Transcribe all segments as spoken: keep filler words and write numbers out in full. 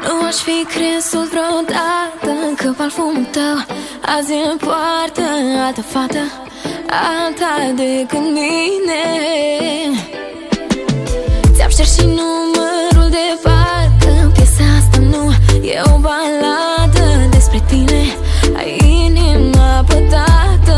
Nu aș fi crezut vreodată că parfumul tău azi îmi poartă altă fată, alta decât mine. Ți-am șters și numărul de parcă piesa asta nu e o baladă despre tine, ai inima pătată.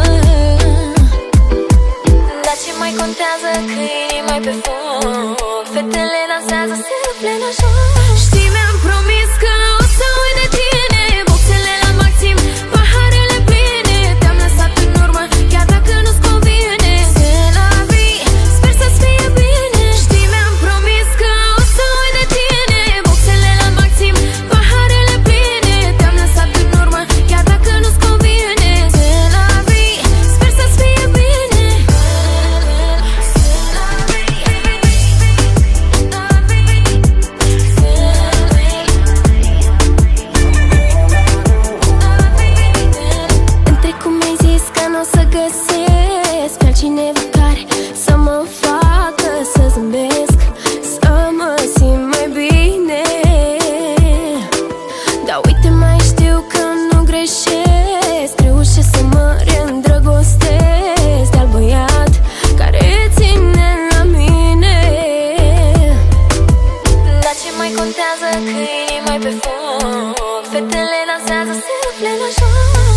Dar ce mai contează că inima-i pe foc, fetele dansează, se ruple la joc. Știi, mi-am promis că o să uit de tine, boxele la maxim, paharele pline, te-am lăsat în urmă, chiar dacă nu-ți convine. C'est la vie, sper să-ți fie bine. Știi, mi-am promis că o să uit de tine, boxele la maxim, paharele pline, te-am lăsat în urmă, chiar dacă nu-ți convine. C'est la vie, sper să-ți fie bine. Să găsesc pe altcineva care să mă facă să zâmbesc, să mă simt mai bine. Dar uite, mai știu că nu greșesc, reușesc să mă reîndrăgostesc de-al băiat care ține la mine. Dar ce mai contează că inima-i pe foc, fetele dansează, se ruple la joc.